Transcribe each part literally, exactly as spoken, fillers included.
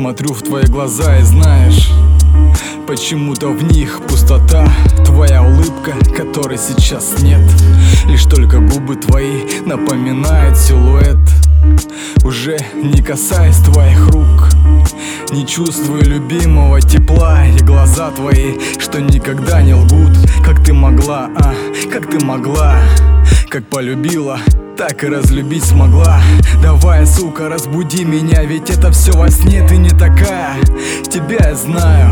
Смотрю в твои глаза и знаешь, почему-то в них пустота. Твоя улыбка, которой сейчас нет, лишь только губы твои напоминают силуэт. Уже не касаясь твоих рук, не чувствую любимого тепла. И глаза твои, что никогда не лгут. Как ты могла, а, как ты могла, как полюбила, так и разлюбить смогла. Давай, сука, разбуди меня, ведь это все во сне. Ты не такая, тебя я знаю.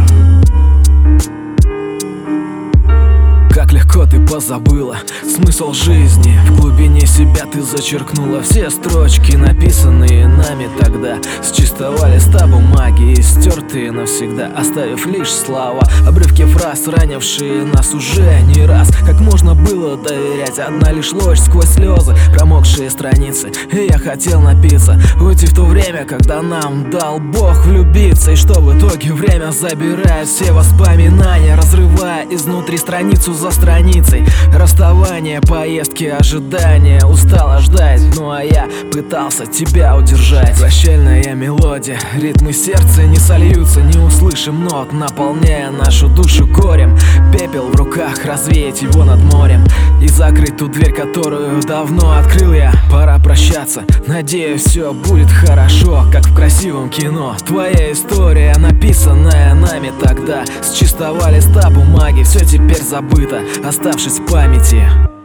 Как легко ты позабыла смысл жизни. В глубине себя ты зачеркнула все строчки, написанные нами тогда с чистого листа бумаги и стертые навсегда, оставив лишь слова, обрывки фраз, ранившие нас уже не раз. Как можно было доверять? Одна лишь ложь сквозь слезы, промокшие страницы. И я хотел напиться, уйти в то время, когда нам дал Бог влюбиться. И что в итоге время забирает все воспоминания, разрывая изнутри страницу за страницей. Расставание, поездки, ожидания, устала ждать, ну а я пытался тебя удержать. Прощальная мелодия, ритмы сердца не сольются, не услышим нот, наполняя нашу душу горем. Пепел в руках, развеять его над морем и закрыть ту дверь, которую давно открыл я. Пора прощаться, надеюсь, все будет хорошо, как в красивом кино. Твоя история, написанная нами тогда с чистого листа бумаги, все теперь забыто, оставшись в памяти.